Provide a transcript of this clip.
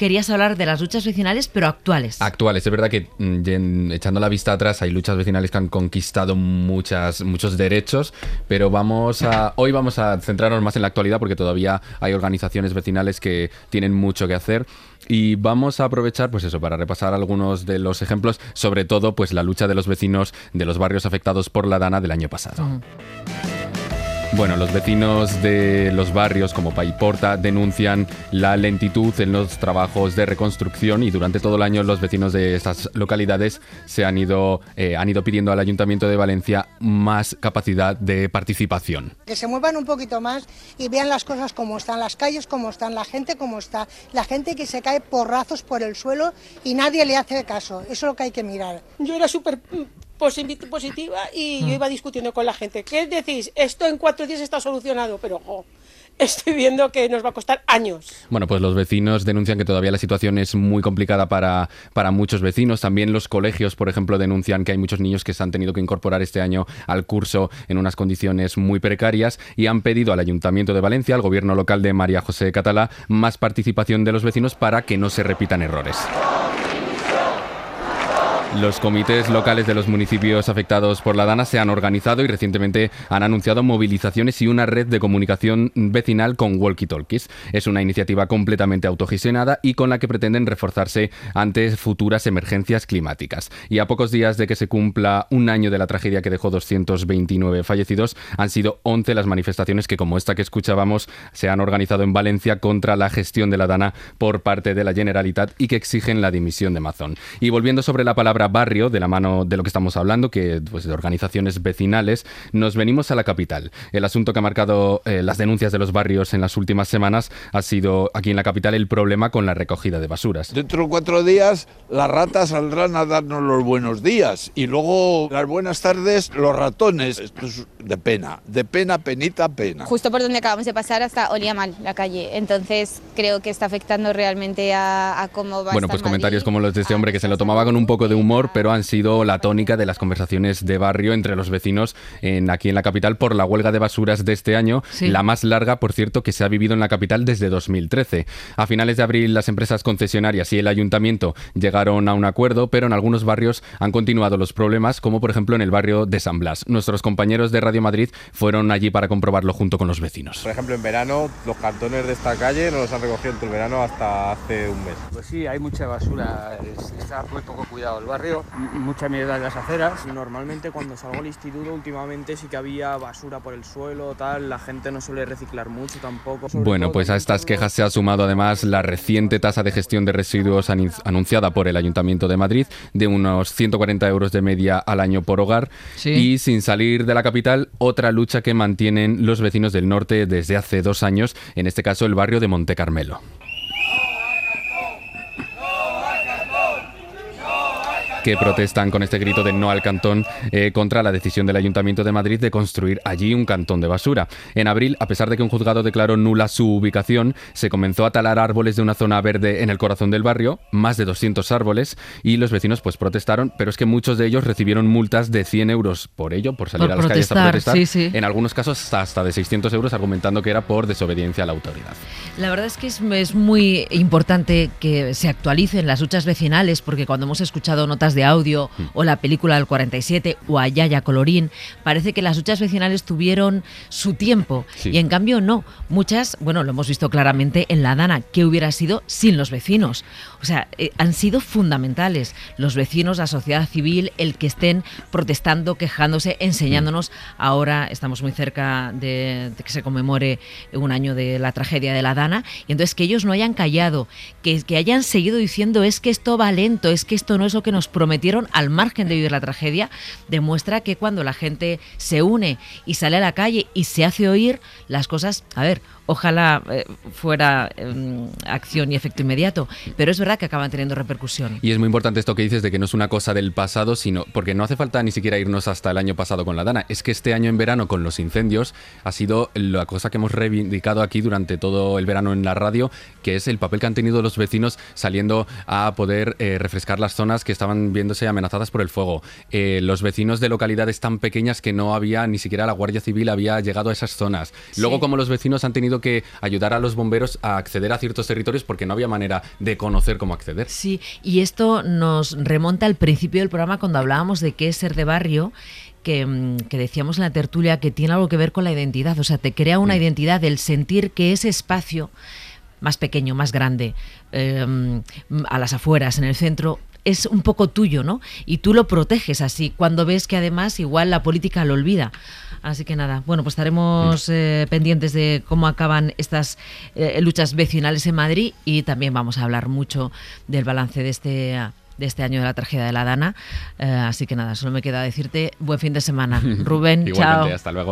querías hablar de las luchas vecinales, pero actuales. Actuales, es verdad que echando la vista atrás hay luchas vecinales que han conquistado muchos derechos, pero hoy vamos a centrarnos más en la actualidad porque todavía hay organizaciones vecinales que tienen mucho que hacer. Y vamos a aprovechar, pues eso, para repasar algunos de los ejemplos, sobre todo, pues la lucha de los vecinos de los barrios afectados por la Dana del año pasado. Bueno, los vecinos de los barrios como Paiporta denuncian la lentitud en los trabajos de reconstrucción y durante todo el año los vecinos de estas localidades se han ido pidiendo al Ayuntamiento de Valencia más capacidad de participación. Que se muevan un poquito más y vean las cosas como están, las calles como están, la gente como está, la gente que se cae porrazos por el suelo y nadie le hace caso. Eso es lo que hay que mirar. Yo era súper positiva y yo iba discutiendo con la gente. ¿Qué decís? Esto en 4 días está solucionado, pero estoy viendo que nos va a costar años. Bueno, pues los vecinos denuncian que todavía la situación es muy complicada para muchos vecinos. También los colegios, por ejemplo, denuncian que hay muchos niños que se han tenido que incorporar este año al curso en unas condiciones muy precarias y han pedido al Ayuntamiento de Valencia, al gobierno local de María José Catalá, más participación de los vecinos para que no se repitan errores. Los comités locales de los municipios afectados por la Dana se han organizado y recientemente han anunciado movilizaciones y una red de comunicación vecinal con walkie-talkies. Es una iniciativa completamente autogestionada y con la que pretenden reforzarse ante futuras emergencias climáticas. Y a pocos días de que se cumpla un año de la tragedia que dejó 229 fallecidos, han sido 11 las manifestaciones que, como esta que escuchábamos, se han organizado en Valencia contra la gestión de la Dana por parte de la Generalitat y que exigen la dimisión de Mazón. Y volviendo sobre la palabra barrio, de la mano de lo que estamos hablando, que pues de organizaciones vecinales, nos venimos a la capital. El asunto que ha marcado las denuncias de los barrios en las últimas semanas ha sido aquí en la capital el problema con la recogida de basuras. Dentro de 4 días las ratas saldrán a darnos los buenos días y luego las buenas tardes los ratones. Esto es de pena, penita, pena. Justo por donde acabamos de pasar hasta olía mal la calle, entonces creo que está afectando realmente a cómo va. Bueno, pues comentarios como los de este hombre que se lo tomaba con un poco de humor, pero han sido la tónica de las conversaciones de barrio entre los vecinos aquí en la capital por la huelga de basuras de este año, sí. La más larga, por cierto, que se ha vivido en la capital desde 2013. A finales de abril, las empresas concesionarias y el ayuntamiento llegaron a un acuerdo, pero en algunos barrios han continuado los problemas, como por ejemplo en el barrio de San Blas. Nuestros compañeros de Radio Madrid fueron allí para comprobarlo junto con los vecinos. Por ejemplo, en verano, los cartones de esta calle no los han recogido en todo el verano hasta hace un mes. Pues sí, hay mucha basura, está muy poco cuidado el barrio. Mucha mierda en las aceras. Normalmente cuando salgo al instituto últimamente sí que había basura por el suelo, tal, la gente no suele reciclar mucho tampoco. Bueno, pues a estas quejas se ha sumado además la reciente tasa de gestión de residuos anunciada por el Ayuntamiento de Madrid de unos 140 euros de media al año por hogar. Sí. Y sin salir de la capital, otra lucha que mantienen los vecinos del norte desde hace 2 años, en este caso el barrio de Monte Carmelo. Que protestan con este grito de no al cantón contra la decisión del Ayuntamiento de Madrid de construir allí un cantón de basura. En abril, a pesar de que un juzgado declaró nula su ubicación, se comenzó a talar árboles de una zona verde en el corazón del barrio, más de 200 árboles, y los vecinos pues protestaron, pero es que muchos de ellos recibieron multas de 100 euros por ello, por salir a las calles a protestar. Sí, sí. En algunos casos hasta de 600 euros, argumentando que era por desobediencia a la autoridad. La verdad es que es muy importante que se actualicen las luchas vecinales, porque cuando hemos escuchado notas de audio o la película del 47 o a Yaya Colorín, parece que las luchas vecinales tuvieron su tiempo, sí. Y en cambio no. Muchas, bueno, lo hemos visto claramente en la Dana, ¿qué hubiera sido sin los vecinos? O sea, han sido fundamentales los vecinos, la sociedad civil, el que estén protestando, quejándose, enseñándonos. Ahora estamos muy cerca de que se conmemore un año de la tragedia de la Dana, y entonces que ellos no hayan callado, que hayan seguido diciendo es que esto va lento, es que esto no es lo que nos prometieron al margen de vivir la tragedia, demuestra que cuando la gente se une y sale a la calle y se hace oír, las cosas, a ver, ojalá fuera acción y efecto inmediato, pero es verdad que acaban teniendo repercusión. Y es muy importante esto que dices de que no es una cosa del pasado, sino porque no hace falta ni siquiera irnos hasta el año pasado con la Dana, es que este año en verano con los incendios ha sido la cosa que hemos reivindicado aquí durante todo el verano en la radio, que es el papel que han tenido los vecinos saliendo a poder refrescar las zonas que estaban estaban viéndose amenazadas por el fuego. Los vecinos de localidades tan pequeñas que no había, ni siquiera la Guardia Civil había llegado a esas zonas. Sí. Luego, como los vecinos han tenido que ayudar a los bomberos a acceder a ciertos territorios porque no había manera de conocer cómo acceder. Sí, y esto nos remonta al principio del programa cuando hablábamos de qué es ser de barrio, que decíamos en la tertulia que tiene algo que ver con la identidad. O sea, te crea una identidad, el sentir que ese espacio más pequeño, más grande, a las afueras, en el centro, es un poco tuyo, ¿no? Y tú lo proteges así, cuando ves que además igual la política lo olvida. Así que nada, bueno, pues estaremos pendientes de cómo acaban estas luchas vecinales en Madrid, y también vamos a hablar mucho del balance de este año de la tragedia de la Dana. Así que nada, solo me queda decirte buen fin de semana. Rubén, Igualmente, chao. hasta luego.